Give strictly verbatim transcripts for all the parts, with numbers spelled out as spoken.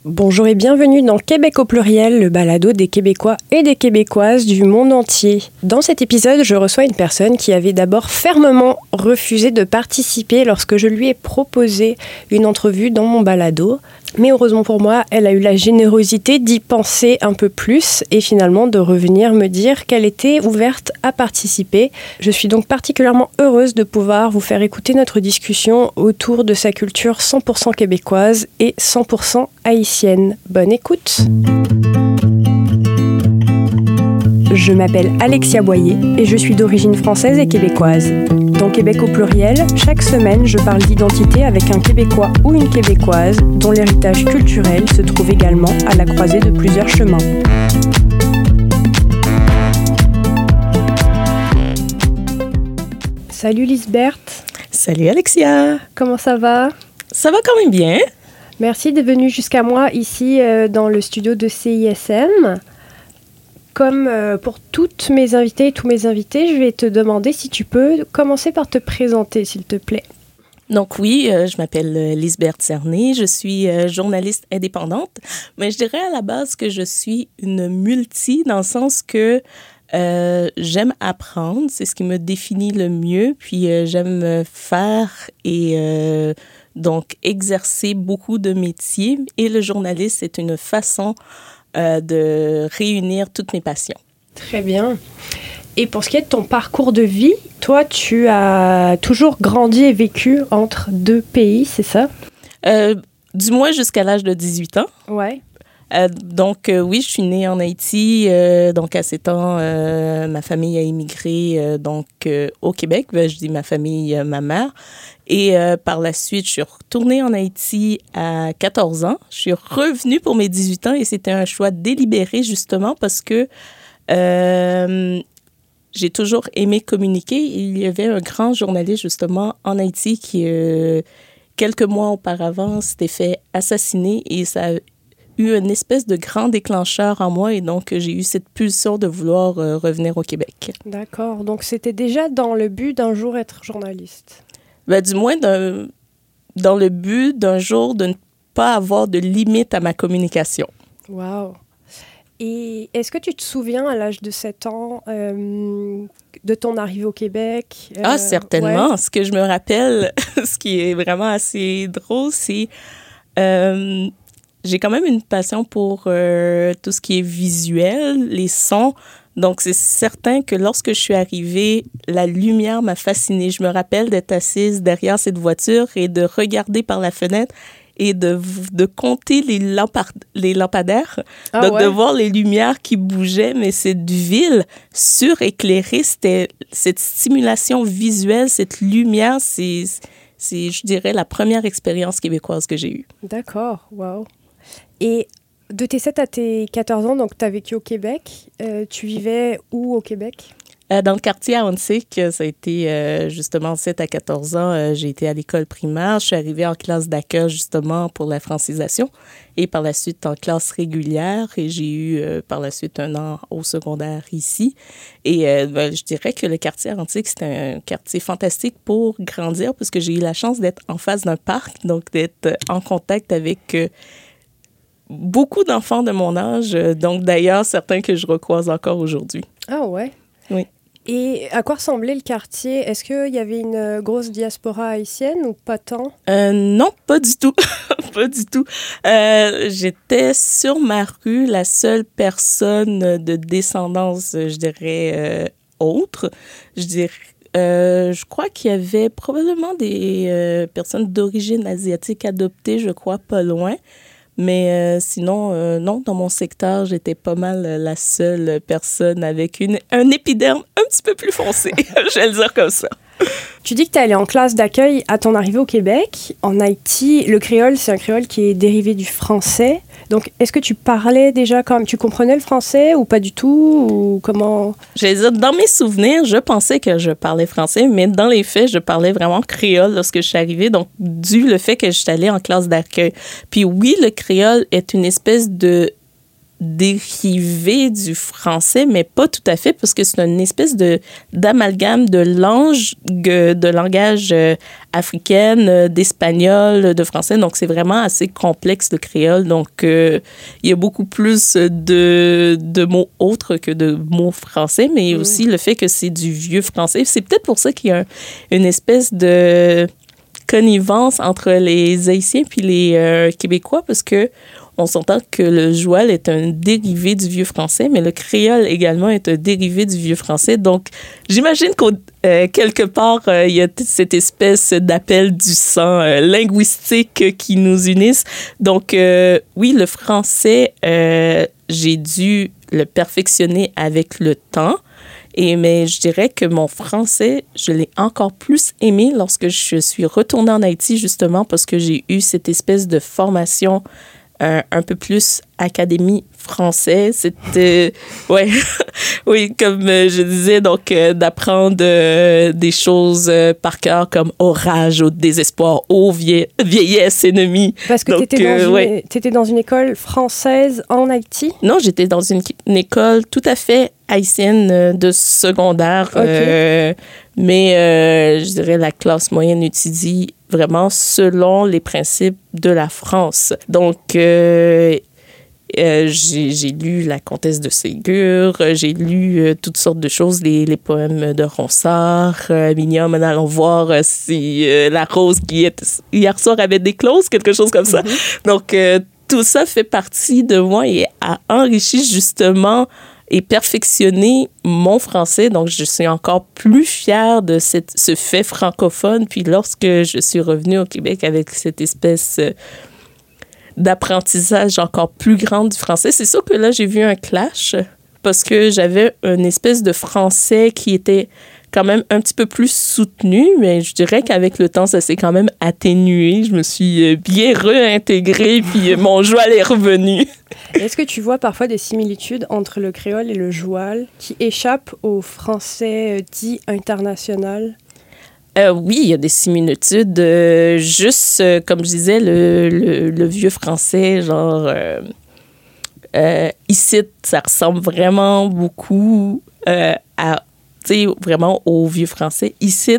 Bonjour et bienvenue dans Québec au pluriel, le balado des Québécois et des Québécoises du monde entier. Dans cet épisode, je reçois une personne qui avait d'abord fermement refusé de participer lorsque je lui ai proposé une entrevue dans mon balado. Mais heureusement pour moi, elle a eu la générosité d'y penser un peu plus et finalement de revenir me dire qu'elle était ouverte à participer. Je suis donc particulièrement heureuse de pouvoir vous faire écouter notre discussion autour de sa culture cent pour cent québécoise et cent pour cent haïtienne. Bonne écoute! Je m'appelle Alexia Boyer et je suis d'origine française et québécoise. Dans Québec au pluriel, chaque semaine, je parle d'identité avec un Québécois ou une Québécoise dont l'héritage culturel se trouve également à la croisée de plusieurs chemins. Salut Lisbert. Salut Alexia. Comment ça va? Ça va quand même bien. Merci d'être venue jusqu'à moi ici euh, dans le studio de C I S M. Comme euh, pour toutes mes invitées et tous mes invités, je vais te demander si tu peux commencer par te présenter, s'il te plaît. Donc oui, euh, je m'appelle Lisbert Cerné, je suis euh, journaliste indépendante, mais je dirais à la base que je suis une multi dans le sens que euh, j'aime apprendre, c'est ce qui me définit le mieux, puis euh, j'aime faire et euh, donc exercer beaucoup de métiers et le journaliste, c'est une façon Euh, de réunir toutes mes passions. Très bien. Et pour ce qui est de ton parcours de vie, toi, tu as toujours grandi et vécu entre deux pays, c'est ça? Euh, du moins jusqu'à l'âge de dix-huit ans. Ouais. Euh, donc, euh, oui, je suis née en Haïti. Euh, donc, à sept ans, euh, ma famille a immigré euh, donc, euh, au Québec. Ben, je dis ma famille, euh, ma mère. Et euh, par la suite, je suis retournée en Haïti à quatorze ans. Je suis revenue pour mes dix-huit ans et c'était un choix délibéré justement parce que euh, j'ai toujours aimé communiquer. Il y avait un grand journaliste justement en Haïti qui, euh, quelques mois auparavant, s'était fait assassiner et ça a eu une espèce de grand déclencheur en moi et donc j'ai eu cette pulsion de vouloir euh, revenir au Québec. D'accord. Donc, c'était déjà dans le but d'un jour être journaliste. Ben, du moins, d'un, dans le but d'un jour de ne pas avoir de limite à ma communication. Wow. Et est-ce que tu te souviens, à l'âge de sept ans, euh, de ton arrivée au Québec? Euh, ah, certainement. Ouais. Ce que je me rappelle, ce qui est vraiment assez drôle, c'est... Euh, j'ai quand même une passion pour euh, tout ce qui est visuel, les sons. Donc, c'est certain que lorsque je suis arrivée, la lumière m'a fascinée. Je me rappelle d'être assise derrière cette voiture et de regarder par la fenêtre et de, de compter les, lampar- les lampadaires. Ah, Donc, ouais. de voir les lumières qui bougeaient. Mais cette ville suréclairée, c'était cette stimulation visuelle, cette lumière, c'est, c'est, je dirais, la première expérience québécoise que j'ai eue. D'accord, wow. Et de tes sept à tes quatorze ans, donc tu as vécu au Québec. Euh, tu vivais où au Québec? Euh, dans le quartier à Onsic, ça a été euh, justement sept à quatorze ans. Euh, j'ai été à l'école primaire. Je suis arrivée en classe d'accueil justement pour la francisation et par la suite en classe régulière. Et j'ai eu euh, par la suite un an au secondaire ici. Et euh, ben, je dirais que le quartier à Onsic, c'est un quartier fantastique pour grandir parce que j'ai eu la chance d'être en face d'un parc, donc d'être en contact avec... Euh, beaucoup d'enfants de mon âge, donc d'ailleurs, certains que je recroise encore aujourd'hui. Ah ouais? Oui. Et à quoi ressemblait le quartier? Est-ce qu'il y avait une grosse diaspora haïtienne ou pas tant? Euh, non, pas du tout. Pas du tout. Euh, j'étais sur ma rue la seule personne de descendance, je dirais, euh, autre. Je dirais... Euh, je crois qu'il y avait probablement des euh, personnes d'origine asiatique adoptées, je crois, pas loin. Mais euh, sinon, euh, non, dans mon secteur, j'étais pas mal la seule personne avec une, un épiderme un petit peu plus foncé, je vais le dire comme ça. Tu dis que tu es allée en classe d'accueil à ton arrivée au Québec. En Haïti, le créole, c'est un créole qui est dérivé du français. Donc, est-ce que tu parlais déjà quand même, tu comprenais le français ou pas du tout? Ou comment? Je vais dire, dans mes souvenirs, je pensais que je parlais français, mais dans les faits, je parlais vraiment créole lorsque je suis arrivée, donc dû le fait que je suis allée en classe d'accueil. Puis oui, le créole est une espèce de dérivé du français, mais pas tout à fait, parce que c'est une espèce de, d'amalgame de langue, de langage euh, africaine, euh, d'espagnol, de français. Donc, c'est vraiment assez complexe, le créole. Donc, euh, il y a beaucoup plus de, de mots autres que de mots français, mais mmh. aussi le fait que c'est du vieux français. C'est peut-être pour ça qu'il y a un, une espèce de connivence entre les Haïtiens puis les euh, Québécois, parce que on s'entend que le joual est un dérivé du vieux français, mais le créole également est un dérivé du vieux français. Donc, j'imagine qu'au euh, quelque part, euh, il y a t- cette espèce d'appel du sang euh, linguistique qui nous unisse. Donc, euh, oui, le français, euh, j'ai dû le perfectionner avec le temps. Et, mais je dirais que mon français, je l'ai encore plus aimé lorsque je suis retournée en Haïti, justement, parce que j'ai eu cette espèce de formation Un, un peu plus académie française. C'était, ouais, oui, comme euh, je disais, donc euh, d'apprendre euh, des choses euh, par cœur comme orage, au désespoir, ô vie- vieillesse ennemie. Parce que tu étais euh, ouais. dans une école française en Haïti? Non, j'étais dans une, une école tout à fait haïtienne euh, de secondaire. Okay. Euh, mais euh, je dirais la classe moyenne étudie vraiment selon les principes de la France. Donc, euh, euh, j'ai, j'ai lu La Comtesse de Ségur, j'ai lu euh, toutes sortes de choses, les, les poèmes de Ronsard, euh, Mignon, allons voir euh, si euh, la rose qui est, hier soir avait déclose, quelque chose comme ça. Mm-hmm. Donc, euh, tout ça fait partie de moi et a enrichi justement et perfectionner mon français. Donc, je suis encore plus fière de cette, ce fait francophone. Puis, lorsque je suis revenue au Québec avec cette espèce d'apprentissage encore plus grand du français, c'est sûr que là, j'ai vu un clash parce que j'avais une espèce de français qui était quand même un petit peu plus soutenu, mais je dirais qu'avec le temps, ça s'est quand même atténué. Je me suis bien réintégrée, puis mon joual est revenu. Est-ce que tu vois parfois des similitudes entre le créole et le joual qui échappent au français dit international? Euh, oui, il y a des similitudes. Euh, juste, euh, comme je disais, le, le, le vieux français, genre... Euh, euh, ici, ça ressemble vraiment beaucoup euh, à... tu sais, vraiment au vieux français. Ici,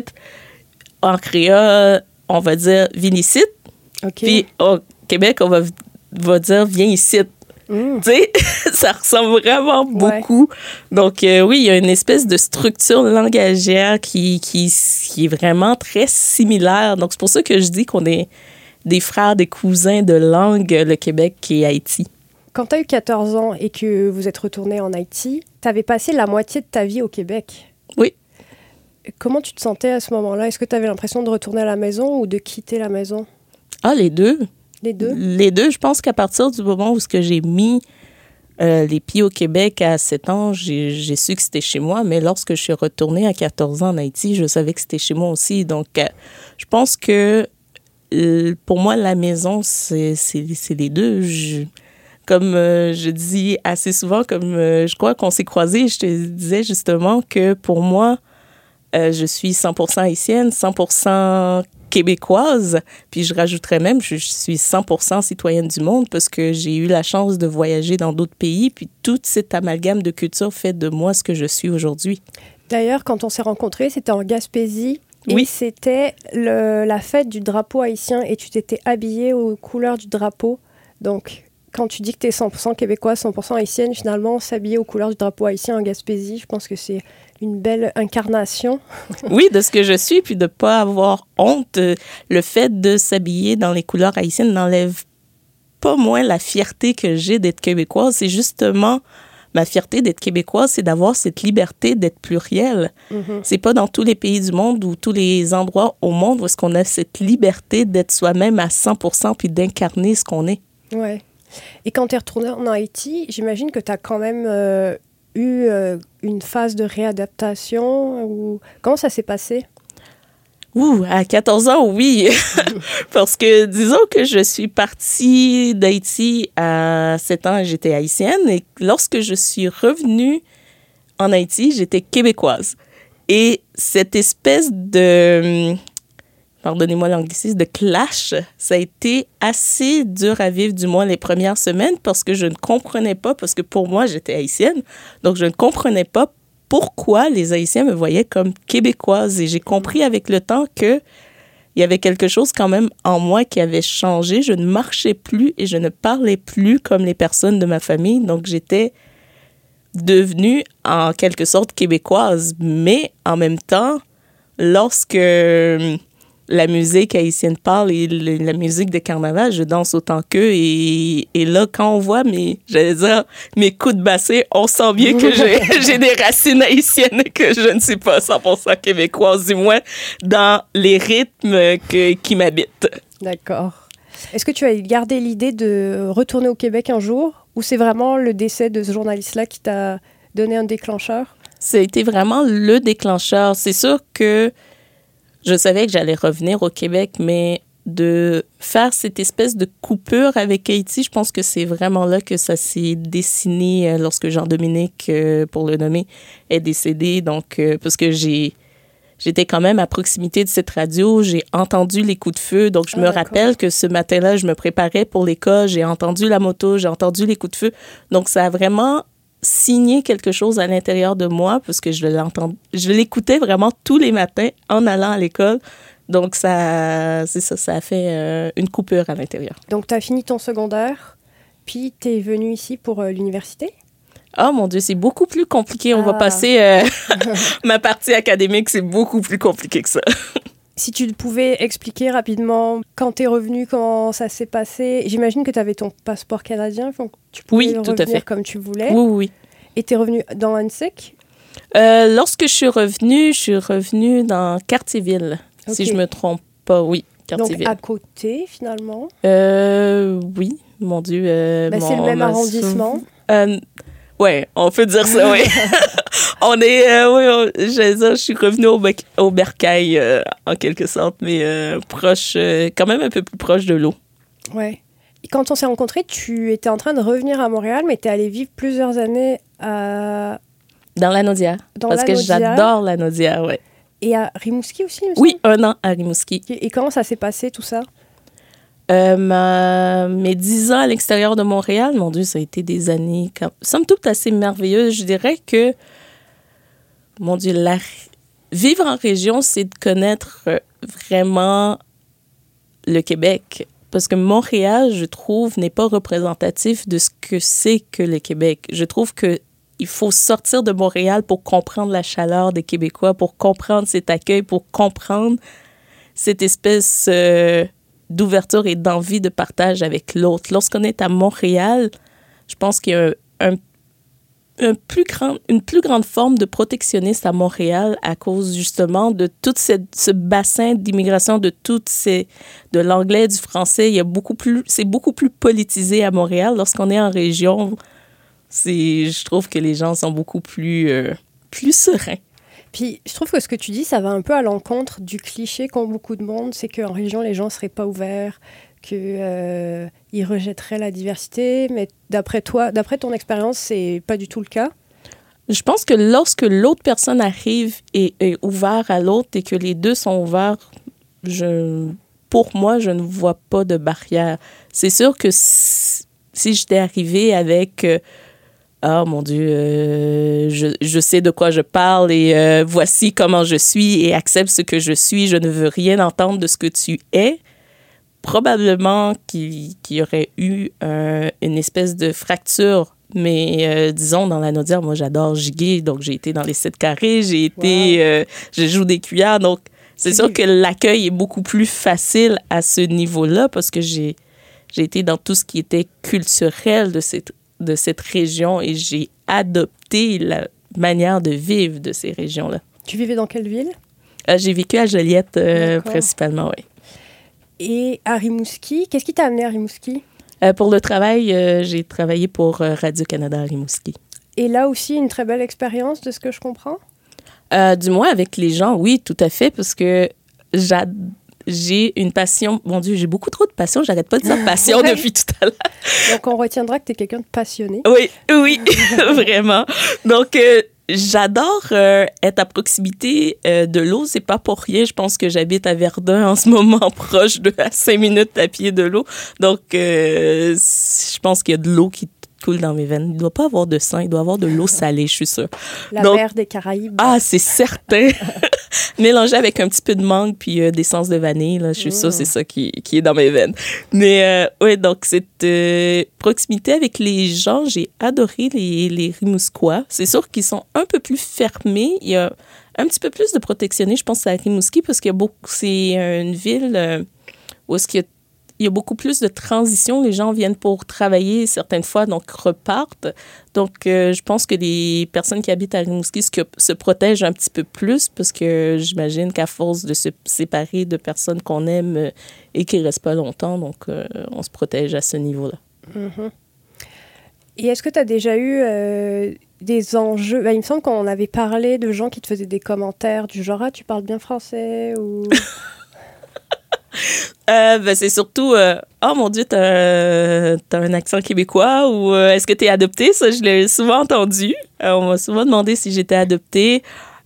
en créole, on va dire « viens-ici ». Puis au Québec, on va, va dire « viens ici ». Mm. Tu sais, ça ressemble vraiment beaucoup. Ouais. Donc, euh, oui, il y a une espèce de structure langagière qui, qui, qui est vraiment très similaire. Donc, c'est pour ça que je dis qu'on est des frères, des cousins de langue, le Québec et Haïti. Quand tu as eu quatorze ans et que vous êtes retourné en Haïti, tu avais passé la moitié de ta vie au Québec. Oui. Comment tu te sentais à ce moment-là? Est-ce que tu avais l'impression de retourner à la maison ou de quitter la maison? Ah, les deux. Les deux? Les deux. Je pense qu'à partir du moment où que j'ai mis euh, les pieds au Québec à sept ans, j'ai, j'ai su que c'était chez moi. Mais lorsque je suis retournée à quatorze ans en Haïti, je savais que c'était chez moi aussi. Donc, euh, je pense que euh, pour moi, la maison, c'est, c'est, c'est les deux. Je, comme euh, je dis assez souvent, comme euh, je crois qu'on s'est croisés, je te disais justement que pour moi, euh, je suis cent pour cent haïtienne, cent pour cent québécoise, puis je rajouterais même, je, je suis cent pour cent citoyenne du monde parce que j'ai eu la chance de voyager dans d'autres pays, puis toute cette amalgame de culture fait de moi ce que je suis aujourd'hui. D'ailleurs, quand on s'est rencontrés, c'était en Gaspésie, et oui. c'était le, la fête du drapeau haïtien, et tu t'étais habillée aux couleurs du drapeau, donc... Quand tu dis que tu es cent pour cent québécoise, cent pour cent haïtienne, finalement, s'habiller aux couleurs du drapeau haïtien en Gaspésie, je pense que c'est une belle incarnation. Oui, de ce que je suis, puis de ne pas avoir honte. Le fait de s'habiller dans les couleurs haïtiennes n'enlève pas moins la fierté que j'ai d'être québécoise. C'est justement ma fierté d'être québécoise, c'est d'avoir cette liberté d'être plurielle. Mm-hmm. C'est pas dans tous les pays du monde ou tous les endroits au monde où est-ce qu'on a cette liberté d'être soi-même à cent pour cent puis d'incarner ce qu'on est. Ouais. Et quand tu es retournée en Haïti, j'imagine que tu as quand même euh, eu euh, une phase de réadaptation. Ou... Comment ça s'est passé? Ouh, à quatorze ans, oui. Parce que disons que je suis partie d'Haïti à sept ans, j'étais haïtienne. Et lorsque je suis revenue en Haïti, j'étais québécoise. Et cette espèce de... pardonnez-moi l'anglicisme, de clash. Ça a été assez dur à vivre, du moins les premières semaines, parce que je ne comprenais pas, parce que pour moi, j'étais haïtienne, donc je ne comprenais pas pourquoi les Haïtiens me voyaient comme québécoise. Et j'ai compris avec le temps que il y avait quelque chose quand même en moi qui avait changé. Je ne marchais plus et je ne parlais plus comme les personnes de ma famille. Donc, j'étais devenue en quelque sorte québécoise. Mais en même temps, lorsque la musique haïtienne parle et le, la musique de carnaval, je danse autant qu'eux. Et, et là, quand on voit mes, j'allais dire, mes coups de basset, on sent bien que j'ai, j'ai des racines haïtiennes et que je ne suis pas cent pour cent québécoise, du moins dans les rythmes que, qui m'habitent. D'accord. Est-ce que tu as gardé l'idée de retourner au Québec un jour ou c'est vraiment le décès de ce journaliste-là qui t'a donné un déclencheur? Ça a été vraiment le déclencheur. C'est sûr que je savais que j'allais revenir au Québec, mais de faire cette espèce de coupure avec Haïti, je pense que c'est vraiment là que ça s'est dessiné lorsque Jean-Dominique, pour le nommer, est décédé. Donc, parce que j'ai, j'étais quand même à proximité de cette radio, j'ai entendu les coups de feu. Donc, je ah, me d'accord. rappelle que ce matin-là, je me préparais pour l'école, j'ai entendu la moto, j'ai entendu les coups de feu. Donc, ça a vraiment signé quelque chose à l'intérieur de moi parce que je l'entends, je l'écoutais vraiment tous les matins en allant à l'école. Donc, ça, c'est ça, ça a fait euh, une coupure à l'intérieur. Donc, tu as fini ton secondaire, puis tu es venu ici pour euh, l'université? Oh mon Dieu, c'est beaucoup plus compliqué. On ah. va passer... Euh, ma partie académique, c'est beaucoup plus compliqué que ça. Si tu pouvais expliquer rapidement quand tu es revenu, comment ça s'est passé. J'imagine que tu avais ton passeport canadien, donc tu pouvais oui, revenir tout à fait. comme tu voulais. Oui, oui. Et tu es revenu dans l'A N S E C? Euh, lorsque je suis revenue, je suis revenue dans Cartierville, okay. si je ne me trompe pas. Oui, Cartierville. Donc à côté, finalement? Euh, oui, mon Dieu. Euh, ben, mon, c'est le même a... arrondissement? Euh, oui, on peut dire ça, oui. On est, euh, oui, on, je, je suis revenue au, bec, au bercail, euh, en quelque sorte, mais euh, proche, euh, quand même un peu plus proche de l'eau. Oui. Et quand on s'est rencontrés, tu étais en train de revenir à Montréal, mais tu es allée vivre plusieurs années à... Dans l'Anaudière. Dans parce l'Anaudière. Que j'adore l'Anaudière, oui. Et à Rimouski aussi, il me Oui, un an à Rimouski. Et, et comment ça s'est passé, tout ça? Euh, ma, mes dix ans à l'extérieur de Montréal, mon Dieu, ça a été des années, quand, somme toute, assez merveilleuses. Je dirais que, mon Dieu, la, vivre en région, c'est de connaître vraiment le Québec. Parce que Montréal, je trouve, n'est pas représentatif de ce que c'est que le Québec. Je trouve qu'il faut sortir de Montréal pour comprendre la chaleur des Québécois, pour comprendre cet accueil, pour comprendre cette espèce... Euh, d'ouverture et d'envie de partage avec l'autre. Lorsqu'on est à Montréal, je pense qu'il y a un, un plus grand, une plus grande forme de protectionnisme à Montréal à cause justement de tout cette, ce bassin d'immigration, de toutes ces, de l'anglais, du français. Il y a beaucoup plus, c'est beaucoup plus politisé à Montréal. Lorsqu'on est en région, c'est, je trouve que les gens sont beaucoup plus, euh, plus sereins. Puis, je trouve que ce que tu dis, ça va un peu à l'encontre du cliché qu'ont beaucoup de monde, c'est qu'en région, les gens ne seraient pas ouverts, qu'ils euh, rejetteraient la diversité. Mais d'après toi, d'après ton expérience, c'est pas du tout le cas? Je pense que lorsque l'autre personne arrive et est ouverte à l'autre et que les deux sont ouverts, je, pour moi, je ne vois pas de barrière. C'est sûr que si, si j'étais arrivée avec... Euh, ah, mon Dieu, euh, je, je sais de quoi je parle et euh, voici comment je suis et accepte ce que je suis. Je ne veux rien entendre de ce que tu es. Probablement qu'il, qu'il y aurait eu euh, une espèce de fracture. Mais euh, disons, dans l'Anaudière, moi, j'adore giguer. Donc, j'ai été dans les sept carrés, j'ai été... Wow. Euh, je joue des cuillères. Donc, c'est, c'est sûr que l'accueil est beaucoup plus facile à ce niveau-là parce que j'ai, j'ai été dans tout ce qui était culturel de cette de cette région et j'ai adopté la manière de vivre de ces régions-là. Tu vivais dans quelle ville? Euh, j'ai vécu à Joliette, euh, principalement, oui. Et à Rimouski, qu'est-ce qui t'a amené à Rimouski? Euh, pour le travail, euh, j'ai travaillé pour euh, Radio-Canada à Rimouski. Et là aussi, une très belle expérience, de ce que je comprends? Euh, du moins, avec les gens, oui, tout à fait, parce que j'adore. J'ai une passion. Mon Dieu, j'ai beaucoup trop de passion. J'arrête pas de dire passion ouais. depuis tout à l'heure. Donc, on retiendra que tu es quelqu'un de passionné. Oui, oui, vraiment. Donc, euh, j'adore euh, être à proximité euh, de l'eau. C'est pas pour rien. Je pense que j'habite à Verdun en ce moment, proche de à cinq minutes à pied de l'eau. Donc, euh, je pense qu'il y a de l'eau qui coule dans mes veines. Il ne doit pas avoir de sang, il doit avoir de l'eau salée, je suis sûre. La Donc, mer des Caraïbes. Ah, c'est certain. Mélangé avec un petit peu de mangue puis euh, d'essence de vanille, là, je suis mmh. sûre c'est ça qui, qui est dans mes veines. Mais euh, oui, donc cette euh, proximité avec les gens, j'ai adoré les, les Rimouskois. C'est sûr qu'ils sont un peu plus fermés. Il y a un petit peu plus de protectionnisme, je pense, à Rimouski, parce qu'il y a beaucoup, c'est une ville euh, où est-ce qu'il y a Il y a beaucoup plus de transition. Les gens viennent pour travailler certaines fois, donc repartent. Donc, euh, je pense que les personnes qui habitent à Rimouski se, se protègent un petit peu plus parce que j'imagine qu'à force de se séparer de personnes qu'on aime euh, et qui ne restent pas longtemps, donc euh, on se protège à ce niveau-là. Mm-hmm. Et est-ce que tu as déjà eu euh, des enjeux? Ben, il me semble qu'on avait parlé de gens qui te faisaient des commentaires du genre « Ah, tu parles bien français » ou... Euh, ben c'est surtout euh, oh mon Dieu, t'as, t'as un accent québécois ou euh, est-ce que t'es adopté? Ça, je l'ai souvent entendu. Euh, on m'a souvent demandé si j'étais adoptée.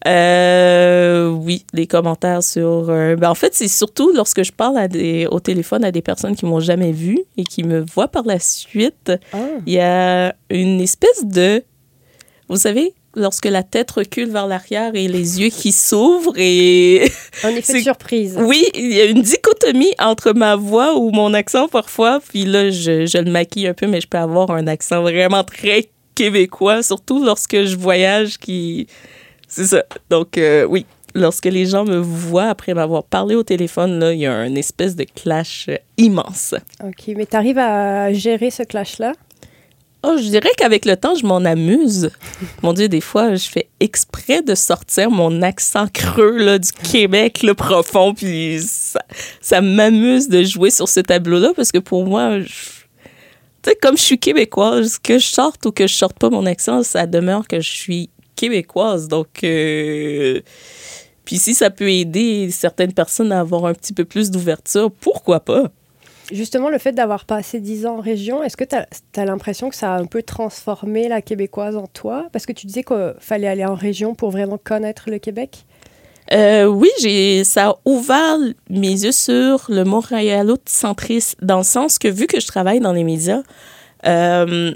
Euh, oui, les commentaires sur... Euh, ben en fait, c'est surtout lorsque je parle à des, au téléphone à des personnes qui m'ont jamais vue et qui me voient par la suite. Il oh. y a une espèce de... Vous savez, lorsque la tête recule vers l'arrière et les yeux qui s'ouvrent et... Un effet de surprise. Oui, il y a une dichotomie entre ma voix ou mon accent parfois, puis là, je, je le maquille un peu, mais je peux avoir un accent vraiment très québécois, surtout lorsque je voyage, qui... C'est ça. Donc, euh, oui, lorsque les gens me voient après m'avoir parlé au téléphone, là, il y a une espèce de clash immense. OK, mais tu arrives à gérer ce clash-là? Oh, je dirais qu'avec le temps, je m'en amuse. Mon Dieu, des fois, je fais exprès de sortir mon accent creux là, du Québec, le profond, puis ça, ça m'amuse de jouer sur ce tableau-là, parce que pour moi, tu sais, comme je suis québécoise, que je sorte ou que je sorte pas mon accent, ça demeure que je suis québécoise. Donc, euh... puis si ça peut aider certaines personnes à avoir un petit peu plus d'ouverture, pourquoi pas? Justement, le fait d'avoir passé dix ans en région, est-ce que tu as l'impression que ça a un peu transformé la québécoise en toi? Parce que tu disais qu'il fallait aller en région pour vraiment connaître le Québec. Euh, oui, j'ai, ça a ouvert mes yeux sur le montréalocentrisme, dans le sens que, vu que je travaille dans les médias, euh,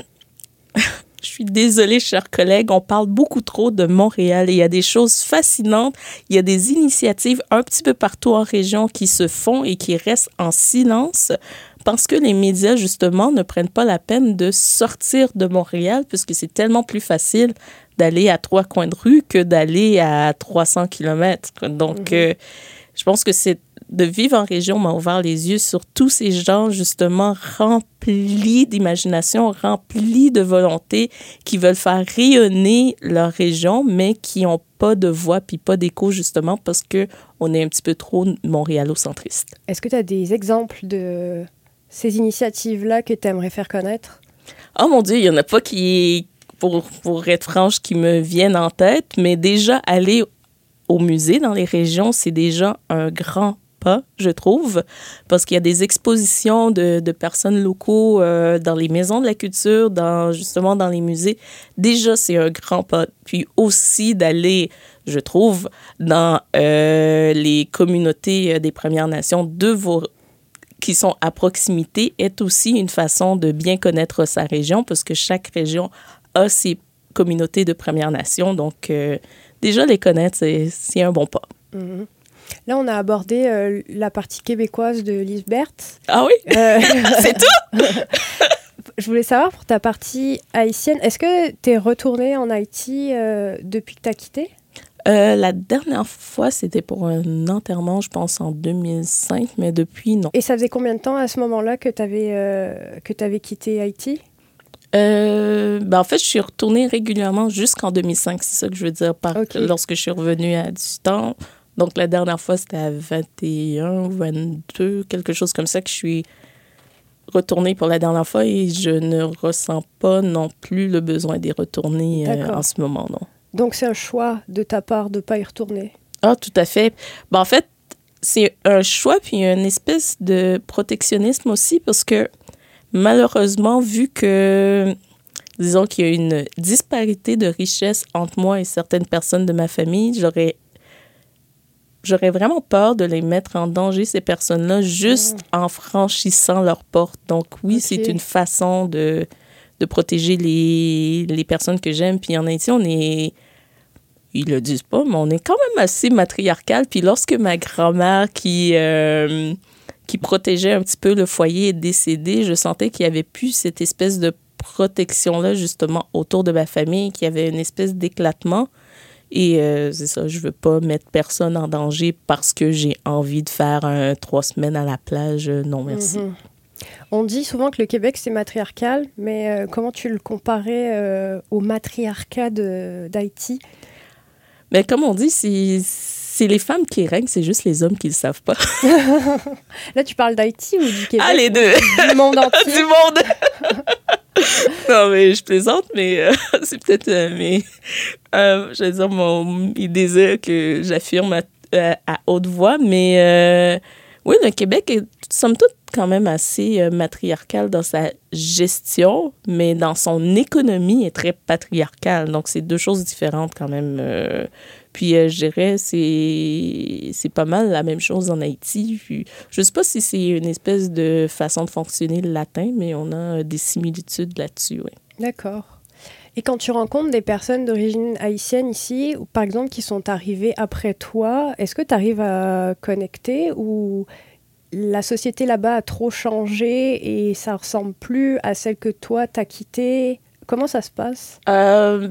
je suis désolée, chers collègues, on parle beaucoup trop de Montréal et il y a des choses fascinantes. Il y a des initiatives un petit peu partout en région qui se font et qui restent en silence parce que les médias, justement, ne prennent pas la peine de sortir de Montréal puisque c'est tellement plus facile d'aller à trois coins de rue que d'aller à trois cents kilomètres. Donc, mm-hmm. euh, je pense que c'est de vivre en région m'a ouvert les yeux sur tous ces gens, justement, remplis d'imagination, remplis de volonté, qui veulent faire rayonner leur région, mais qui n'ont pas de voix puis pas d'écho, justement, parce qu'on est un petit peu trop montréalocentriste. Est-ce que tu as des exemples de ces initiatives-là que tu aimerais faire connaître? Oh mon Dieu, il n'y en a pas qui, pour, pour être franche, qui me viennent en tête, mais déjà, aller au musée dans les régions, c'est déjà un grand pas, je trouve, parce qu'il y a des expositions de, de personnes locaux euh, dans les maisons de la culture, dans, justement dans les musées. Déjà, c'est un grand pas. Puis aussi d'aller, je trouve, dans euh, les communautés des Premières Nations de vos, qui sont à proximité est aussi une façon de bien connaître sa région, parce que chaque région a ses communautés de Premières Nations. Donc, euh, déjà, les connaître, c'est, c'est un bon pas. Mm-hmm. Là, on a abordé euh, la partie québécoise de Lisbert. Ah oui? Euh... C'est tout? Je voulais savoir, pour ta partie haïtienne, est-ce que tu es retournée en Haïti euh, depuis que tu as quitté? Euh, la dernière fois, c'était pour un enterrement, je pense, en deux mille cinq, mais depuis, non. Et ça faisait combien de temps à ce moment-là que tu avais euh, que tu avais quitté Haïti? Euh, ben en fait, je suis retournée régulièrement jusqu'en deux mille cinq, c'est ça que je veux dire, par, okay. lorsque je suis revenue à dix-huit ans. Donc, la dernière fois, c'était à vingt et un ou vingt-deux, quelque chose comme ça, que je suis retournée pour la dernière fois et je ne ressens pas non plus le besoin d'y retourner euh, en ce moment, non. Donc, c'est un choix de ta part de ne pas y retourner? Ah, tout à fait. Ben, en fait, c'est un choix puis une espèce de protectionnisme aussi parce que, malheureusement, vu que disons qu'il y a une disparité de richesse entre moi et certaines personnes de ma famille, j'aurais, j'aurais vraiment peur de les mettre en danger, ces personnes-là, juste mmh. en franchissant leurs portes. Donc oui, okay. c'est une façon de, de protéger les, les personnes que j'aime. Puis en Haïti, on est... Ils le disent pas, mais on est quand même assez matriarcal. Puis lorsque ma grand-mère qui... Euh, qui protégeait un petit peu le foyer est décédée, je sentais qu'il n'y avait plus cette espèce de protection-là, justement, autour de ma famille, qu'il y avait une espèce d'éclatement. Et euh, c'est ça, je veux pas mettre personne en danger parce que j'ai envie de faire un trois semaines à la plage. Non, merci. Mm-hmm. On dit souvent que le Québec, c'est matriarcal, mais euh, comment tu le comparais euh, au matriarcat de, d'Haïti? Mais comme on dit, c'est... C'est les femmes qui règnent, c'est juste les hommes qui le savent pas. Là, tu parles d'Haïti ou du Québec? Ah, les deux! Du monde entier? Du monde! Non, mais je plaisante, mais euh, c'est peut-être euh, mes... Euh, je veux dire, mon, mes désirs que j'affirme à, à, à haute voix. Mais euh, oui, le Québec est, somme toute, quand même assez euh, matriarcal dans sa gestion, mais dans son économie est très patriarcal. Donc, c'est deux choses différentes quand même. Euh, Puis, euh, je dirais, c'est, c'est pas mal la même chose en Haïti. Puis, je sais pas si c'est une espèce de façon de fonctionner le latin, mais on a des similitudes là-dessus, oui. D'accord. Et quand tu rencontres des personnes d'origine haïtienne ici, ou par exemple qui sont arrivées après toi, est-ce que tu arrives à connecter ou la société là-bas a trop changé et ça ressemble plus à celle que toi t'as quittée? Comment ça se passe? Euh...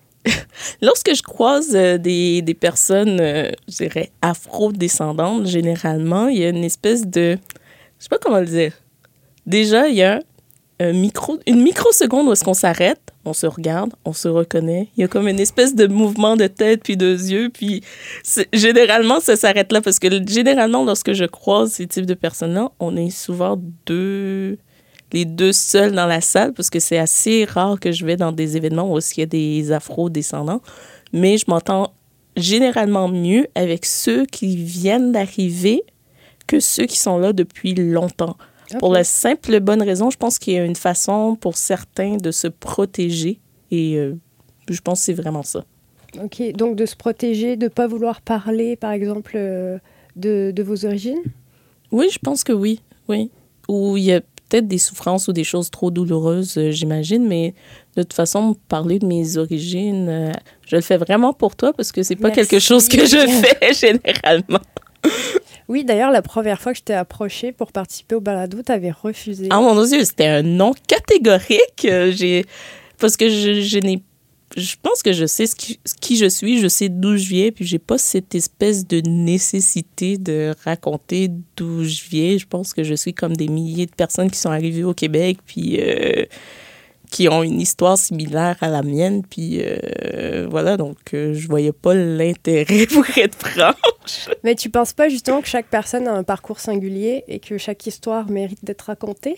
Lorsque je croise euh, des, des personnes, euh, je dirais, afro-descendantes, généralement, il y a une espèce de... Je sais pas comment le dire. Déjà, il y a un micro, une microseconde où est-ce qu'on s'arrête, on se regarde, on se reconnaît. Il y a comme une espèce de mouvement de tête puis de yeux, puis c'est, généralement, ça s'arrête là parce que généralement, lorsque je croise ces types de personnes-là, on est souvent deux... les deux seuls dans la salle, parce que c'est assez rare que je vais dans des événements où il y a des afro-descendants, mais je m'entends généralement mieux avec ceux qui viennent d'arriver que ceux qui sont là depuis longtemps. Okay. Pour la simple et bonne raison, je pense qu'il y a une façon pour certains de se protéger, et euh, je pense que c'est vraiment ça. OK, donc de se protéger, de ne pas vouloir parler, par exemple, euh, de, de vos origines? Oui, je pense que oui, oui. Ou il y a peut-être des souffrances ou des choses trop douloureuses, euh, j'imagine, mais de toute façon, parler de mes origines, euh, je le fais vraiment pour toi parce que c'est pas Merci. Quelque chose que je fais généralement. Oui, d'ailleurs, la première fois que je t'ai approchée pour participer au balado, t'avais refusé. Ah mon Dieu, c'était un non catégorique. Euh, j'ai... Parce que je, je n'ai je pense que je sais ce qui, qui je suis, je sais d'où je viens, puis j'ai pas cette espèce de nécessité de raconter d'où je viens. Je pense que je suis comme des milliers de personnes qui sont arrivées au Québec, puis euh, qui ont une histoire similaire à la mienne, puis euh, voilà, donc euh, je voyais pas l'intérêt pour être franche. Mais tu penses pas justement que chaque personne a un parcours singulier et que chaque histoire mérite d'être racontée?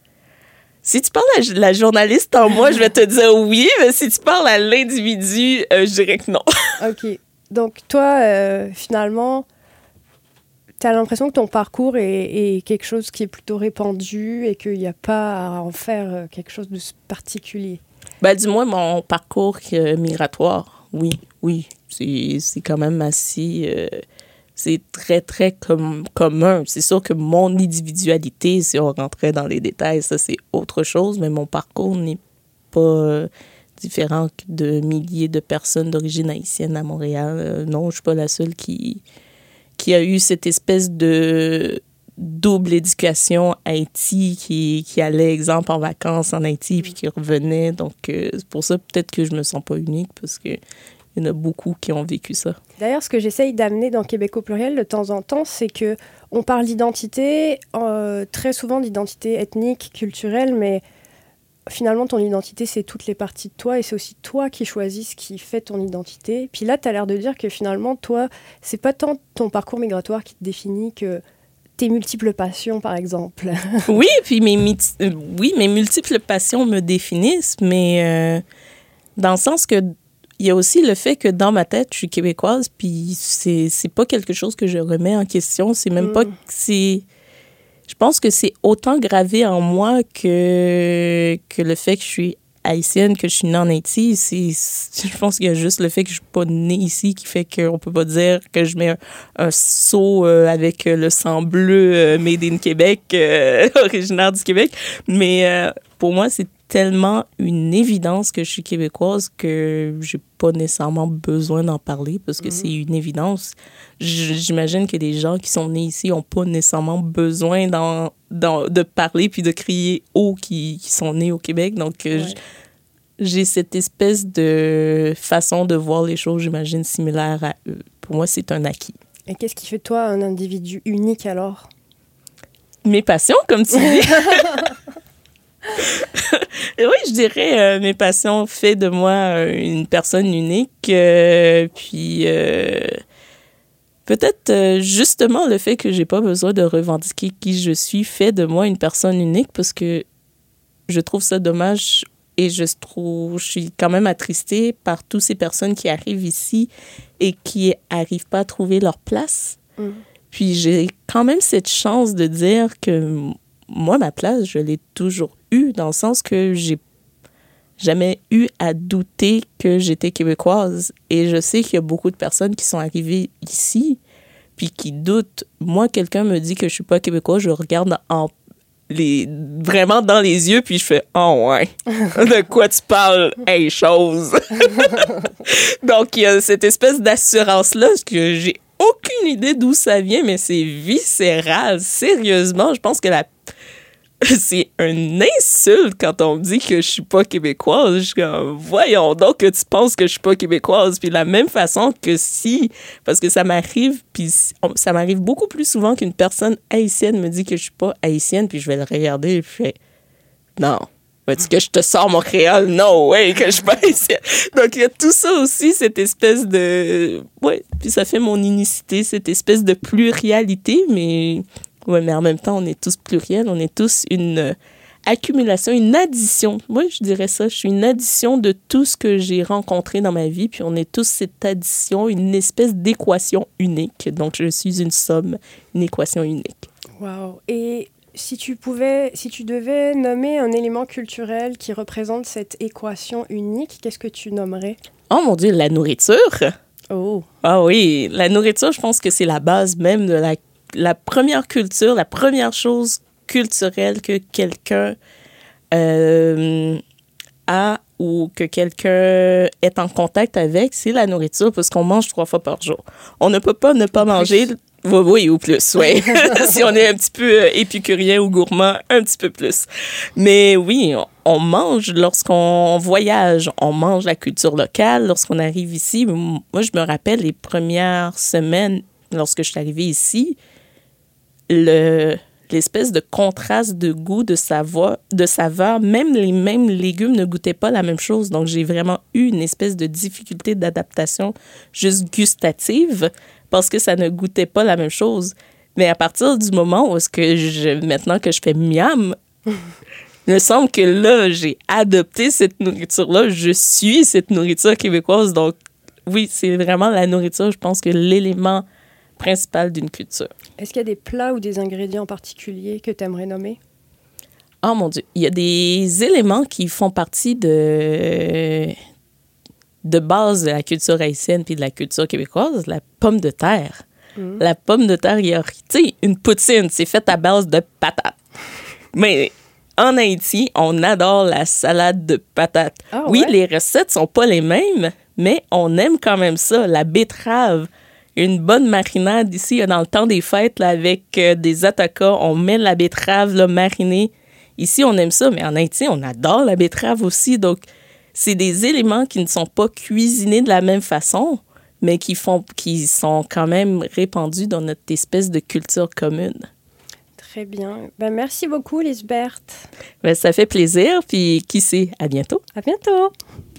Si tu parles à la journaliste en moi, je vais te dire oui, mais si tu parles à l'individu, euh, je dirais que non. OK. Donc, toi, euh, finalement, tu as l'impression que ton parcours est, est quelque chose qui est plutôt répandu et qu'il n'y a pas à en faire quelque chose de particulier. Ben, du moins, mon parcours euh, migratoire, oui, oui. C'est, c'est quand même assez... Euh, c'est très, très com- commun. C'est sûr que mon individualité, si on rentrait dans les détails, ça, c'est autre chose, mais mon parcours n'est pas euh, différent de milliers de personnes d'origine haïtienne à Montréal. Euh, non, je ne suis pas la seule qui, qui a eu cette espèce de double éducation Haïti, qui, qui allait, exemple, en vacances en Haïti, puis qui revenait. Donc, euh, c'est pour ça, peut-être que je ne me sens pas unique, parce que il y en a beaucoup qui ont vécu ça. D'ailleurs, ce que j'essaye d'amener dans Québec au pluriel de temps en temps, c'est qu'on parle d'identité, euh, très souvent d'identité ethnique, culturelle, mais finalement, ton identité, c'est toutes les parties de toi et c'est aussi toi qui choisis ce qui fait ton identité. Puis là, tu as l'air de dire que finalement, toi, c'est pas tant ton parcours migratoire qui te définit que tes multiples passions, par exemple. Oui, puis mes, oui, mes multiples passions me définissent, mais euh, dans le sens que il y a aussi le fait que dans ma tête, je suis québécoise, puis c'est, c'est pas quelque chose que je remets en question. C'est même mmh. pas... c'est Je pense que c'est autant gravé en moi que, que le fait que je suis haïtienne, que je suis née en Haïti, c'est, je pense qu'il y a juste le fait que je suis pas née ici qui fait qu'on peut pas dire que je mets un, un seau euh, avec le sang bleu euh, made in Québec, euh, originaire du Québec. Mais euh, pour moi, c'est tellement une évidence que je suis québécoise que j'ai pas nécessairement besoin d'en parler parce que mmh. c'est une évidence. J'imagine que les gens qui sont nés ici ont pas nécessairement besoin d'en, d'en, de parler puis de crier haut qui, qui sont nés au Québec. Donc, ouais. j'ai cette espèce de façon de voir les choses, j'imagine, similaire à eux. Pour moi, c'est un acquis. Et qu'est-ce qui fait de toi un individu unique alors? Mes passions, comme tu dis. Oui, je dirais euh, mes passions fait de moi euh, une personne unique. Euh, puis euh, peut-être euh, justement le fait que j'ai pas besoin de revendiquer qui je suis fait de moi une personne unique parce que je trouve ça dommage et je trouve je suis quand même attristée par toutes ces personnes qui arrivent ici et qui arrivent pas à trouver leur place. Mmh. Puis j'ai quand même cette chance de dire que moi, ma place, je l'ai toujours eue, dans le sens que j'ai jamais eu à douter que j'étais québécoise. Et je sais qu'il y a beaucoup de personnes qui sont arrivées ici, puis qui doutent. Moi, quelqu'un me dit que je suis pas québécoise, je regarde en les, vraiment dans les yeux, puis je fais « Oh ouais, de quoi tu parles? Hey, chose! » Donc, il y a cette espèce d'assurance-là que j'ai aucune idée d'où ça vient, mais c'est viscéral. Sérieusement, je pense que la c'est une insulte quand on me dit que je suis pas québécoise. Je suis comme, voyons donc que tu penses que je suis pas québécoise. Puis de la même façon que si, parce que ça m'arrive, puis ça m'arrive beaucoup plus souvent qu'une personne haïtienne me dit que je suis pas haïtienne, puis je vais le regarder et je fais, non, veux-tu que je te sors mon créole? No way, que je suis pas haïtienne. Donc il y a tout ça aussi, cette espèce de, ouais, puis ça fait mon unicité, cette espèce de pluralité, mais oui, mais en même temps, on est tous pluriels, on est tous une euh, accumulation, une addition. Moi, je dirais ça, je suis une addition de tout ce que j'ai rencontré dans ma vie, puis on est tous cette addition, une espèce d'équation unique. Donc, je suis une somme, une équation unique. Wow. Et si tu pouvais, si tu devais nommer un élément culturel qui représente cette équation unique, qu'est-ce que tu nommerais? Oh mon Dieu, la nourriture! Oh! Ah oui, la nourriture, je pense que c'est la base même de la la première culture, la première chose culturelle que quelqu'un euh, a ou que quelqu'un est en contact avec, c'est la nourriture, parce qu'on mange trois fois par jour. On ne peut pas ne pas manger... Oui, oui, ou plus, oui. Si on est un petit peu épicurien ou gourmand, un petit peu plus. Mais oui, on mange lorsqu'on voyage, on mange la culture locale. Lorsqu'on arrive ici, moi, je me rappelle les premières semaines, lorsque je suis arrivée ici, le, l'espèce de contraste de goût, de saveur, de saveur, même les mêmes légumes ne goûtaient pas la même chose. Donc, j'ai vraiment eu une espèce de difficulté d'adaptation juste gustative parce que ça ne goûtait pas la même chose. Mais à partir du moment où est-ce que je, maintenant que je fais miam, il me semble que là, j'ai adopté cette nourriture-là. Je suis cette nourriture québécoise. Donc, oui, c'est vraiment la nourriture, je pense que l'élément principal d'une culture. Est-ce qu'il y a des plats ou des ingrédients particuliers que tu aimerais nommer? Oh mon Dieu, il y a des éléments qui font partie de, de base de la culture haïtienne puis de la culture québécoise, la pomme de terre. Mmh. La pomme de terre, il y a, tu sais, une poutine, c'est fait à base de patates. Mais en Haïti, on adore la salade de patates. Oh, oui, ouais? Les recettes sont pas les mêmes, mais on aime quand même ça. La betterave, une bonne marinade ici, dans le temps des fêtes, là, avec euh, des attaquas, on met la betterave là, marinée. Ici, on aime ça, mais en Haïti, on adore la betterave aussi. Donc, c'est des éléments qui ne sont pas cuisinés de la même façon, mais qui, font, qui sont quand même répandus dans notre espèce de culture commune. Très bien. Ben, merci beaucoup, Lisbeth. Ben, ça fait plaisir, puis qui sait, à bientôt. À bientôt.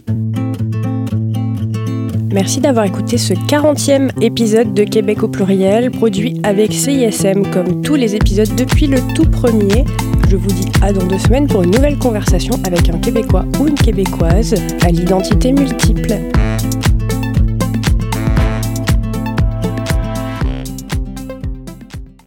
Merci d'avoir écouté ce quarantième épisode de Québec au pluriel, produit avec C I S M comme tous les épisodes depuis le tout premier. Je vous dis à dans deux semaines pour une nouvelle conversation avec un Québécois ou une Québécoise à l'identité multiple.